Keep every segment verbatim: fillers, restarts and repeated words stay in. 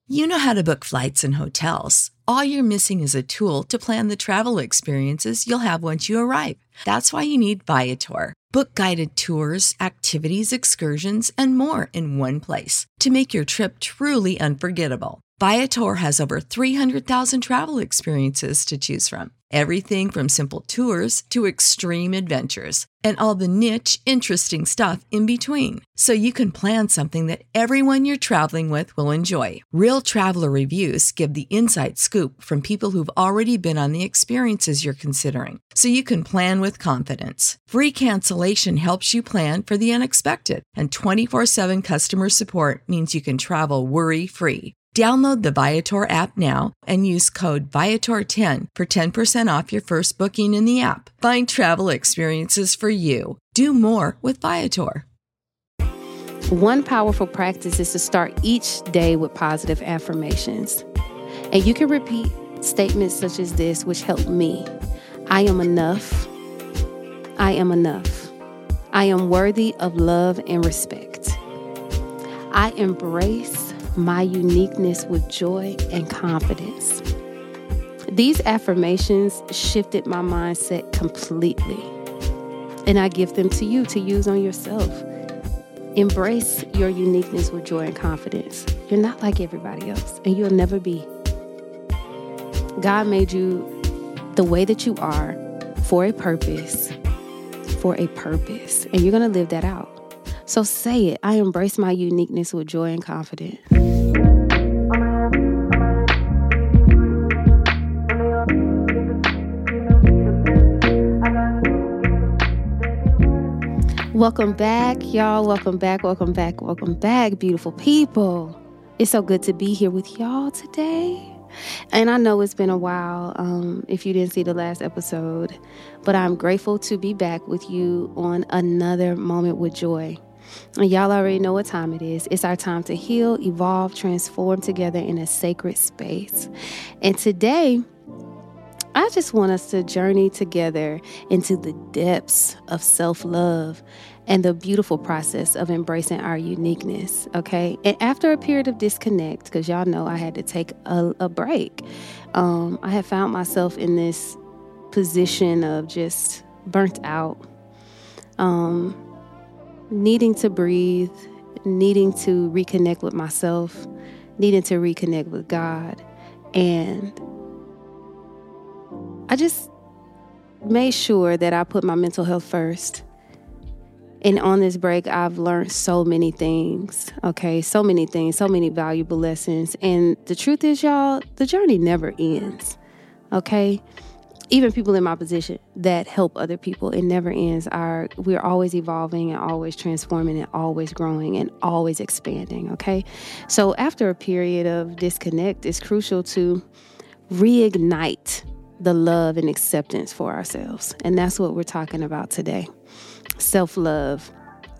You know how to book flights and hotels. All you're missing is a tool to plan the travel experiences you'll have once you arrive. That's why you need Viator. Book guided tours, activities, excursions, and more in one place to make your trip truly unforgettable. Viator has over three hundred thousand travel experiences to choose from. Everything from simple tours to extreme adventures and all the niche, interesting stuff in between. So you can plan something that everyone you're traveling with will enjoy. Real traveler reviews give the inside scoop from people who've already been on the experiences you're considering. So you can plan with confidence. Free cancellation helps you plan for the unexpected. And twenty-four seven customer support means you can travel worry-free. Download the Viator app now and use code Viator ten for ten percent off your first booking in the app. Find travel experiences for you. Do more with Viator. One powerful practice is to start each day with positive affirmations. And you can repeat statements such as this, which help me. I am enough. I am enough. I am worthy of love and respect. I embrace my uniqueness with joy and confidence. These affirmations shifted my mindset completely, and I give them to you to use on yourself. Embrace your uniqueness with joy and confidence. You're not like everybody else, and you'll never be. God made you the way that you are for a purpose, for a purpose, and you're going to live that out. So say it. I embrace my uniqueness with joy and confidence. Welcome back, y'all. Welcome back, welcome back, welcome back, beautiful people. It's so good to be here with y'all today. And I know it's been a while um, if you didn't see the last episode, but I'm grateful to be back with you on another Moment with Joy. And y'all already know what time it is. It's our time to heal, evolve, transform together in a sacred space. And today, I just want us to journey together into the depths of self-love and the beautiful process of embracing our uniqueness, okay? And after a period of disconnect, because y'all know I had to take a, a break, um, I had found myself in this position of just burnt out, um, needing to breathe, needing to reconnect with myself, needing to reconnect with God. And I just made sure that I put my mental health first. And on this break, I've learned so many things, okay? So many things, so many valuable lessons. And the truth is, y'all, the journey never ends, okay? Even people in my position that help other people, it never ends. Our, we're always evolving and always transforming and always growing and always expanding, okay? So after a period of disconnect, it's crucial to reignite the love and acceptance for ourselves. And that's what we're talking about today. Self-love.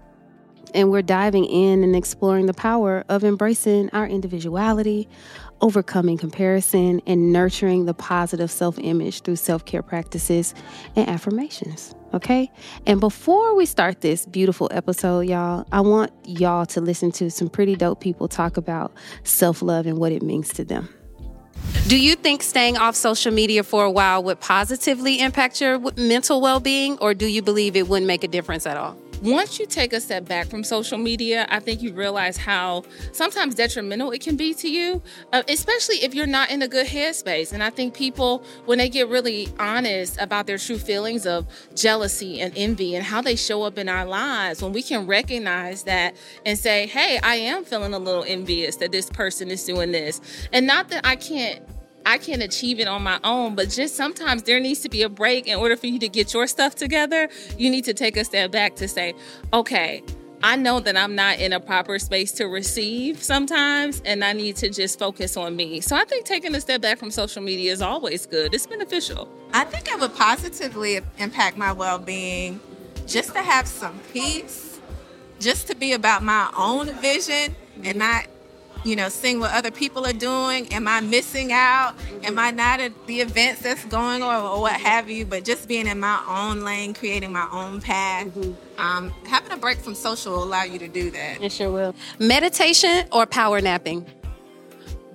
And we're diving in and exploring the power of embracing our individuality, overcoming comparison, and nurturing the positive self-image through self-care practices and affirmations. Okay? And before we start this beautiful episode, y'all, I want y'all to listen to some pretty dope people talk about self-love and what it means to them. Do you think staying off social media for a while would positively impact your mental well-being, or do you believe it wouldn't make a difference at all? Once you take a step back from social media, I think you realize how sometimes detrimental it can be to you, uh, especially if you're not in a good headspace. And I think people, when they get really honest about their true feelings of jealousy and envy and how they show up in our lives, when we can recognize that and say, hey, I am feeling a little envious that this person is doing this. And not that I can't I can't achieve it on my own, but just sometimes there needs to be a break in order for you to get your stuff together. You need to take a step back to say, okay, I know that I'm not in a proper space to receive sometimes, and I need to just focus on me. So I think taking a step back from social media is always good. It's beneficial. I think it would positively impact my well-being just to have some peace, just to be about my own vision and not, you know, seeing what other people are doing. Am I missing out? Am I not at the events that's going on or what have you? But just being in my own lane, creating my own path. Mm-hmm. Um, having a break from social will allow you to do that. It sure will. Meditation or power napping?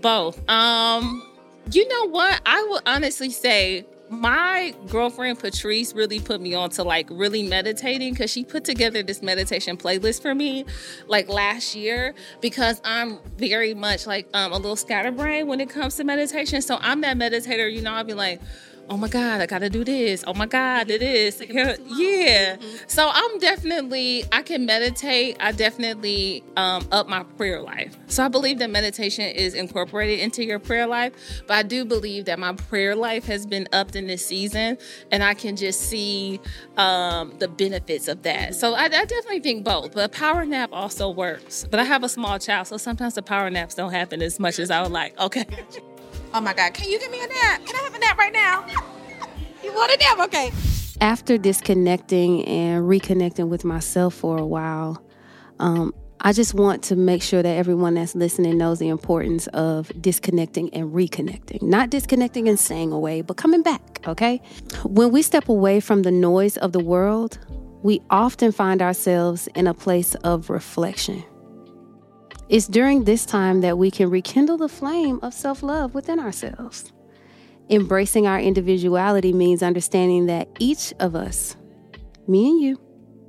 Both. Um, you know what? I would honestly say my girlfriend Patrice really put me on to like really meditating, because she put together this meditation playlist for me like last year, because I'm very much like um, a little scatterbrained when it comes to meditation. So I'm that meditator, you know, I'll be like, oh my God, I gotta do this. Oh my God, it is. Yeah. Mm-hmm. So I'm definitely, I can meditate. I definitely um, up my prayer life. So I believe that meditation is incorporated into your prayer life. But I do believe that my prayer life has been upped in this season, and I can just see um, the benefits of that. So I, I definitely think both. But a power nap also works. But I have a small child, so sometimes the power naps don't happen as much as I would like. Okay. Oh my God, can you give me a nap? Can I have a nap right now? You want a nap? Okay. After disconnecting and reconnecting with myself for a while, um, I just want to make sure that everyone that's listening knows the importance of disconnecting and reconnecting. Not disconnecting and staying away, but coming back, okay? When we step away from the noise of the world, we often find ourselves in a place of reflection. It's during this time that we can rekindle the flame of self-love within ourselves. Embracing our individuality means understanding that each of us, me and you,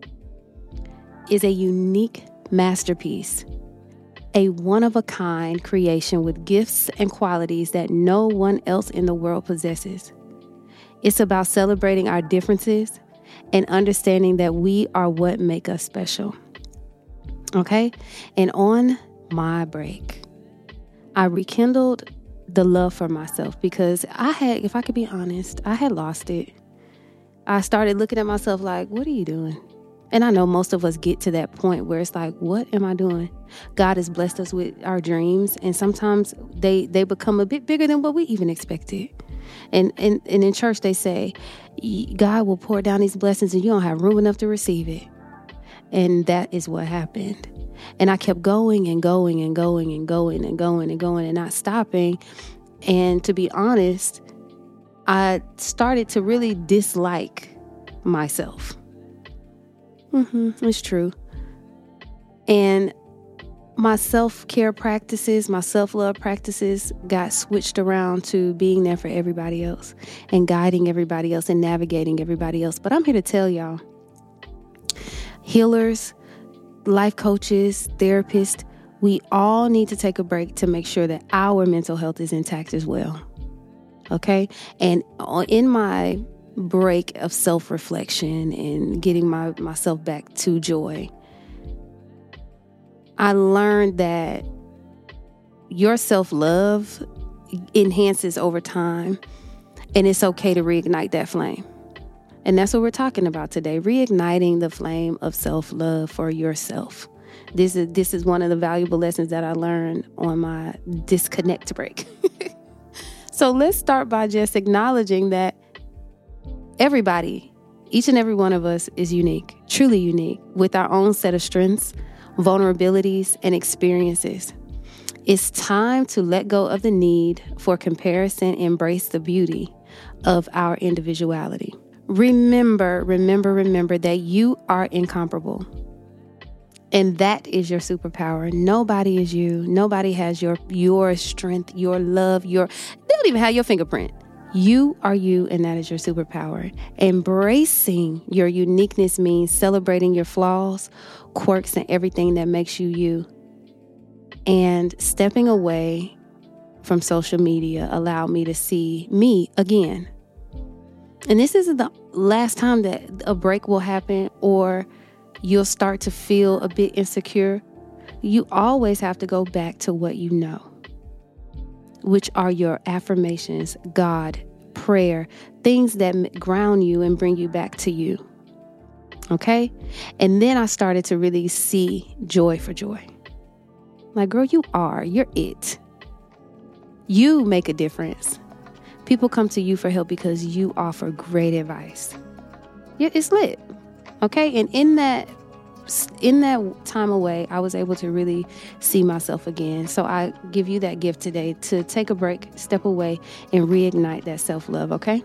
is a unique masterpiece, a one-of-a-kind creation with gifts and qualities that no one else in the world possesses. It's about celebrating our differences and understanding that we are what make us special. Okay? And on my break, I rekindled the love for myself, because I had, if I could be honest, I had lost it. I started looking at myself like, what are you doing? And I know most of us get to that point where it's like, what am I doing? God has blessed us with our dreams, and sometimes they, they become a bit bigger than what we even expected. And, and, and in church, they say, God will pour down these blessings and you don't have room enough to receive it. And that is what happened. And I kept going and going and going and going and going and going and not stopping. And to be honest, I started to really dislike myself. Mm-hmm, it's true. And my self-care practices, my self-love practices got switched around to being there for everybody else and guiding everybody else and navigating everybody else. But I'm here to tell y'all, healers, life coaches, therapists, we all need to take a break to make sure that our mental health is intact as well. Okay? And in my break of self-reflection and getting my myself back to joy, I learned that your self-love enhances over time, and it's okay to reignite that flame. And that's what we're talking about today, reigniting the flame of self-love for yourself. This is this is one of the valuable lessons that I learned on my disconnect break. So let's start by just acknowledging that everybody, each and every one of us is unique, truly unique, with our own set of strengths, vulnerabilities, and experiences. It's time to let go of the need for comparison and embrace the beauty of our individuality. Remember, remember, remember that you are incomparable. And that is your superpower. Nobody is you. Nobody has your your strength, your love, your they don't even have your fingerprint. You are you, and that is your superpower. Embracing your uniqueness means celebrating your flaws, quirks, and everything that makes you you. And stepping away from social media allowed me to see me again. And this isn't the last time that a break will happen or you'll start to feel a bit insecure. You always have to go back to what you know, which are your affirmations, God, prayer, things that ground you and bring you back to you. Okay? And then I started to really see joy for joy. Like, girl, you are. You're it. You make a difference. People come to you for help because you offer great advice. Yeah, it's lit. Okay? And in that in that time away, I was able to really see myself again. So I give you that gift today to take a break, step away, and reignite that self-love, okay?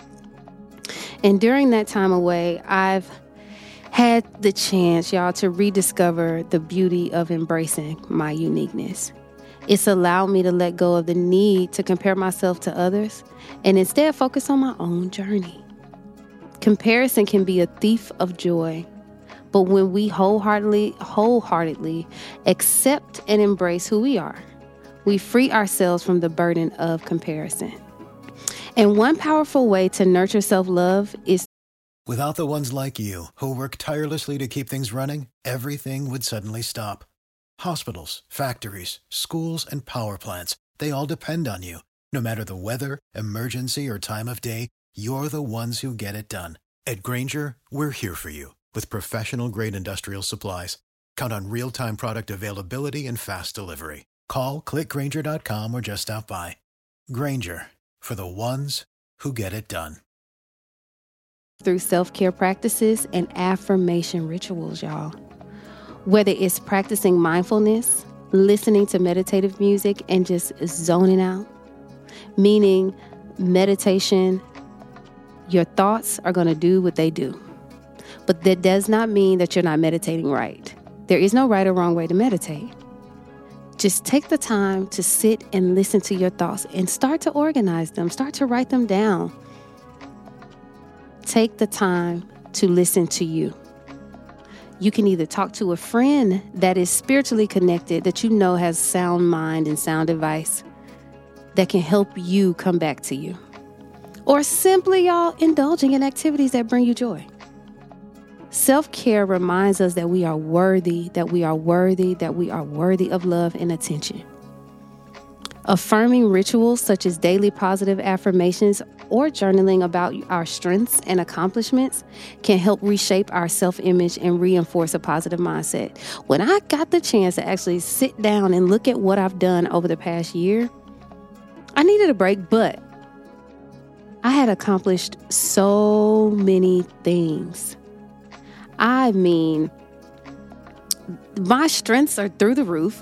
And during that time away, I've had the chance, y'all, to rediscover the beauty of embracing my uniqueness. It's allowed me to let go of the need to compare myself to others and instead focus on my own journey. Comparison can be a thief of joy, but when we wholeheartedly, wholeheartedly accept and embrace who we are, we free ourselves from the burden of comparison. And one powerful way to nurture self-love is without the ones like you who work tirelessly to keep things running, everything would suddenly stop. Hospitals, factories, schools, and power plants, they all depend on you. No matter the weather, emergency, or time of day, you're the ones who get it done. At Grainger, we're here for you with professional-grade industrial supplies. Count on real-time product availability and fast delivery. Call, click Grainger dot com, or just stop by. Grainger, for the ones who get it done. Through self-care practices and affirmation rituals, y'all. Whether it's practicing mindfulness, listening to meditative music, and just zoning out, meaning meditation, your thoughts are going to do what they do. But that does not mean that you're not meditating right. There is no right or wrong way to meditate. Just take the time to sit and listen to your thoughts and start to organize them. Start to write them down. Take the time to listen to you. You can either talk to a friend that is spiritually connected, that you know has sound mind and sound advice that can help you come back to you. Or simply, y'all, indulging in activities that bring you joy. Self-care reminds us that we are worthy, that we are worthy, that we are worthy of love and attention. Affirming rituals such as daily positive affirmations or journaling about our strengths and accomplishments can help reshape our self-image and reinforce a positive mindset. When I got the chance to actually sit down and look at what I've done over the past year, I needed a break, but I had accomplished so many things. I mean, my strengths are through the roof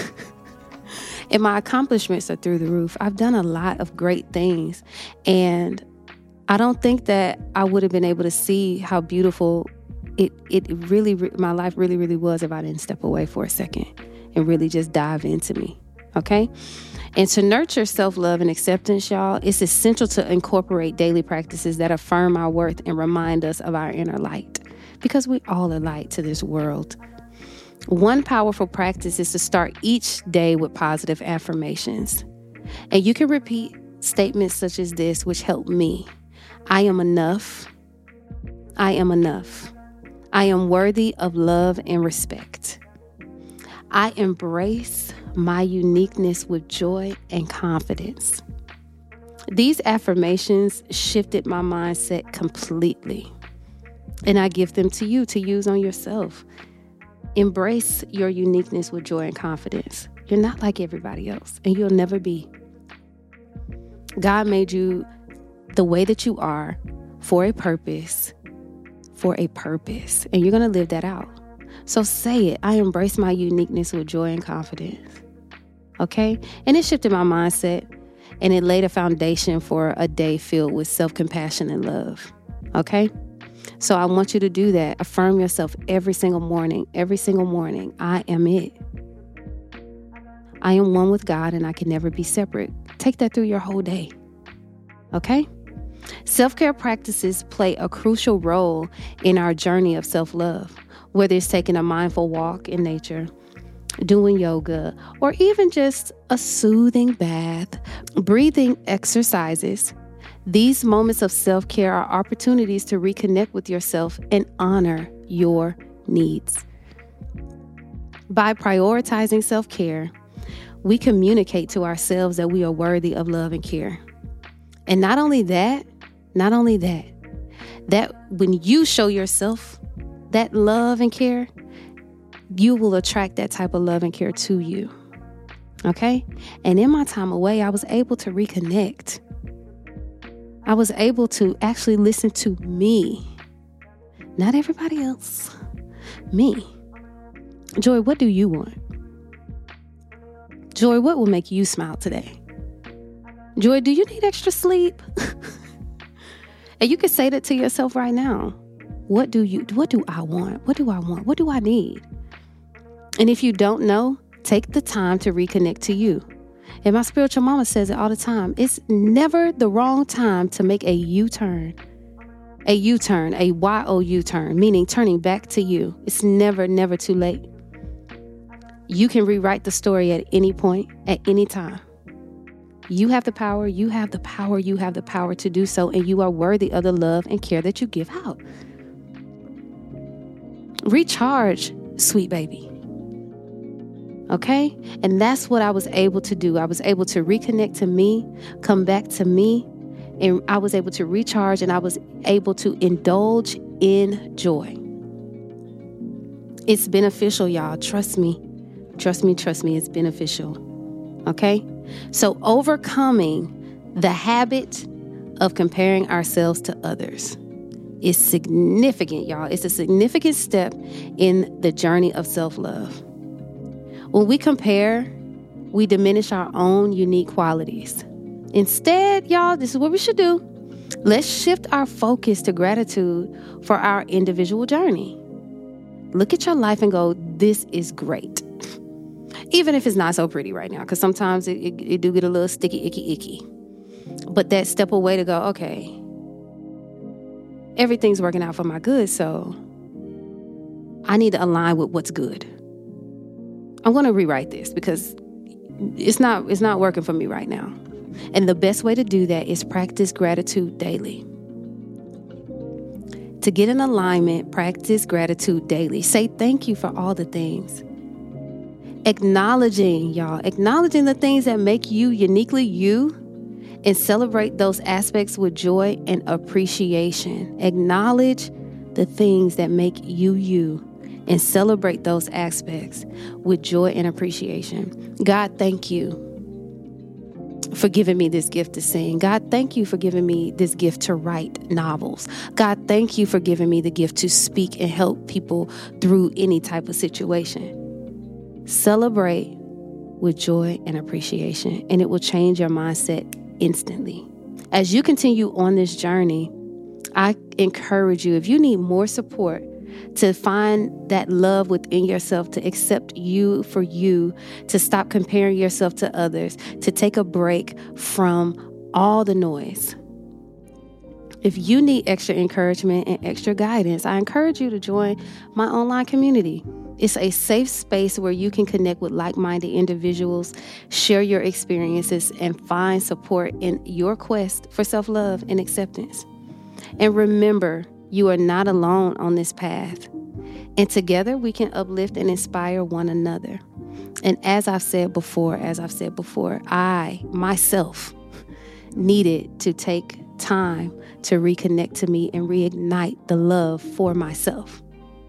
and my accomplishments are through the roof. I've done a lot of great things, and I don't think that I would have been able to see how beautiful it, it really, my life really, really was if I didn't step away for a second and really just dive into me. Okay? And to nurture self-love and acceptance, y'all, it's essential to incorporate daily practices that affirm our worth and remind us of our inner light, because we all are light to this world. One powerful practice is to start each day with positive affirmations. And you can repeat statements such as this, which help me. I am enough. I am enough. I am worthy of love and respect. I embrace my uniqueness with joy and confidence. These affirmations shifted my mindset completely, and I give them to you to use on yourself. Embrace your uniqueness with joy and confidence. You're not like everybody else, and you'll never be. God made you the way that you are for a purpose, for a purpose, and you're going to live that out. So say it. I embrace my uniqueness with joy and confidence. Okay? And it shifted my mindset, and it laid a foundation for a day filled with self-compassion and love. Okay? So I want you to do that. Affirm yourself every single morning. Every single morning. I am it. I am one with God, and I can never be separate. Take that through your whole day. Okay? Self-care practices play a crucial role in our journey of self-love, whether it's taking a mindful walk in nature, doing yoga, or even just a soothing bath, breathing exercises. These moments of self-care are opportunities to reconnect with yourself and honor your needs. By prioritizing self-care, we communicate to ourselves that we are worthy of love and care. And not only that, not only that, that when you show yourself that love and care, you will attract that type of love and care to you. Okay? And in my time away, I was able to reconnect. I was able to actually listen to me. Not everybody else. Me. Joy, what do you want? Joy, what will make you smile today? Joy, do you need extra sleep? And you can say that to yourself right now. What do you, what do I want? What do I want? What do I need? And if you don't know, Take the time to reconnect to you. And my spiritual mama says it all the time. It's never the wrong time to make a U-turn. A U-turn, a Y O U-turn, meaning turning back to you. It's never, never too late. You can rewrite the story at any point, at any time. You have the power, you have the power, you have the power to do so, and you are worthy of the love and care that you give out. Recharge, sweet baby. Okay? And that's what I was able to do. I was able to reconnect to me, come back to me, and I was able to recharge, and I was able to indulge in joy. It's beneficial, y'all. Trust me. Trust me, trust me, it's beneficial. Okay? So overcoming the habit of comparing ourselves to others is significant, y'all. It's a significant step in the journey of self-love. When we compare, we diminish our own unique qualities. Instead, y'all, this is what we should do. Let's shift our focus to gratitude for our individual journey. Look at your life and go, this is great. Even if it's not so pretty right now, because sometimes it, it, it do get a little sticky, icky, icky. But that step away to go, okay, everything's working out for my good, so I need to align with what's good. I'm going to rewrite this because it's not it's not working for me right now. And the best way to do that is practice gratitude daily. To get in alignment, practice gratitude daily. Say thank you for all the things. Acknowledging, y'all, acknowledging the things that make you uniquely you, and celebrate those aspects with joy and appreciation. Acknowledge the things that make you you, and celebrate those aspects with joy and appreciation. God, thank you for giving me this gift to sing. God, thank you for giving me this gift to write novels. God, thank you for giving me the gift to speak and help people through any type of situation. Celebrate with joy and appreciation, and it will change your mindset instantly. As you continue on this journey, I encourage you, if you need more support to find that love within yourself, to accept you for you, to stop comparing yourself to others, to take a break from all the noise. If you need extra encouragement and extra guidance, I encourage you to join my online community. It's a safe space where you can connect with like-minded individuals, share your experiences, and find support in your quest for self-love and acceptance. And remember, you are not alone on this path. And together we can uplift and inspire one another. And as I've said before, as I've said before, I, myself, needed to take time to reconnect to me and reignite the love for myself.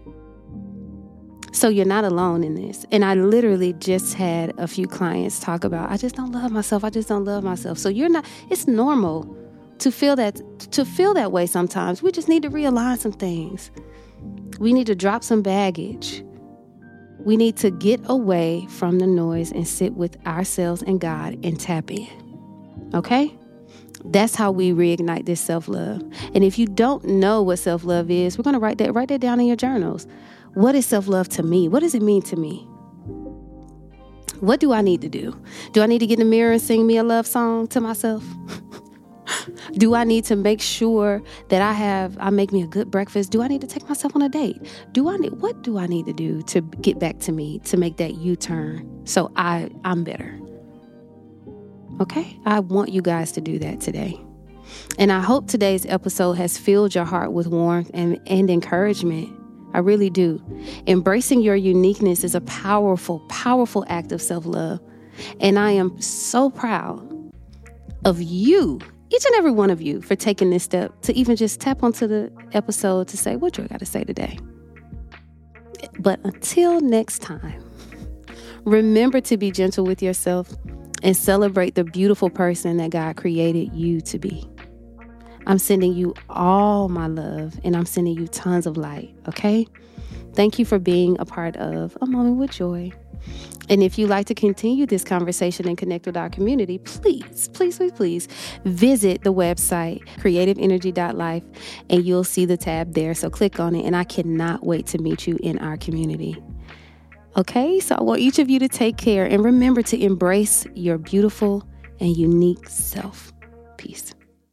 So you're not alone in this. And I literally just had a few clients talk about, I just don't love myself. I just don't love myself. So you're not, it's normal to feel that, to feel that way sometimes. We just need to realign some things. We need to drop some baggage. We need to get away from the noise and sit with ourselves and God and tap in. Okay? That's how we reignite this self-love. And if you don't know what self-love is, we're going to write that, write that down in your journals. What is self-love to me? What does it mean to me? What do I need to do? Do I need to get in the mirror and sing me a love song to myself? Do I need to make sure that I have, I make me a good breakfast? Do I need to take myself on a date? Do I need, what do I need to do to get back to me, to make that U-turn so I, I'm better? Okay? I want you guys to do that today. And I hope today's episode has filled your heart with warmth and, and encouragement. I really do. Embracing your uniqueness is a powerful, powerful act of self-love. And I am so proud of you, each and every one of you, for taking this step to even just tap onto the episode to say, what do I got to say today? But until next time, remember to be gentle with yourself and celebrate the beautiful person that God created you to be. I'm sending you all my love, and I'm sending you tons of light, okay? Thank you for being a part of A Moment with Joy. And if you'd like to continue this conversation and connect with our community, please, please, please, please visit the website, creative energy dot life, and you'll see the tab there. So click on it, and I cannot wait to meet you in our community. Okay, so I want each of you to take care and remember to embrace your beautiful and unique self. Peace.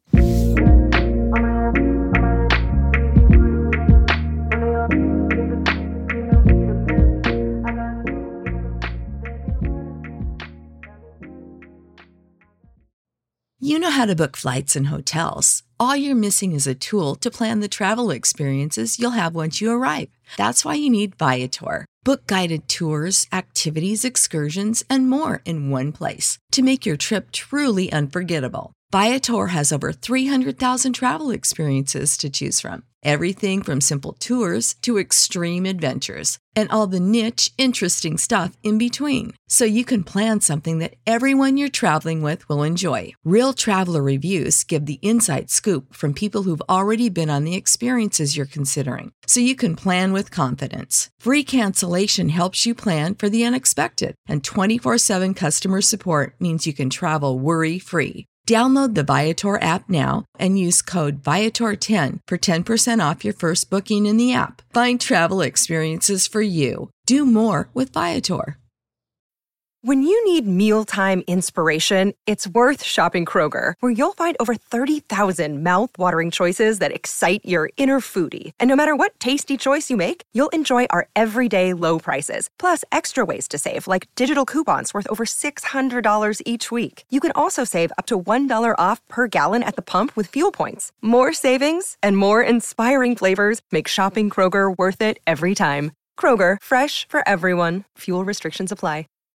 You know how to book flights and hotels. All you're missing is a tool to plan the travel experiences you'll have once you arrive. That's why you need Viator. Book guided tours, activities, excursions, and more in one place to make your trip truly unforgettable. Viator has over three hundred thousand travel experiences to choose from. Everything from simple tours to extreme adventures and all the niche, interesting stuff in between. So you can plan something that everyone you're traveling with will enjoy. Real traveler reviews give the inside scoop from people who've already been on the experiences you're considering. So you can plan with confidence. Free cancellation helps you plan for the unexpected. And twenty-four seven customer support means you can travel worry-free. Download the Viator app now and use code Viator ten for ten percent off your first booking in the app. Find travel experiences for you. Do more with Viator. When you need mealtime inspiration, it's worth shopping Kroger, where you'll find over thirty thousand mouth-watering choices that excite your inner foodie. And no matter what tasty choice you make, you'll enjoy our everyday low prices, plus extra ways to save, like digital coupons worth over six hundred dollars each week. You can also save up to one dollar off per gallon at the pump with fuel points. More savings and more inspiring flavors make shopping Kroger worth it every time. Kroger, fresh for everyone. Fuel restrictions apply.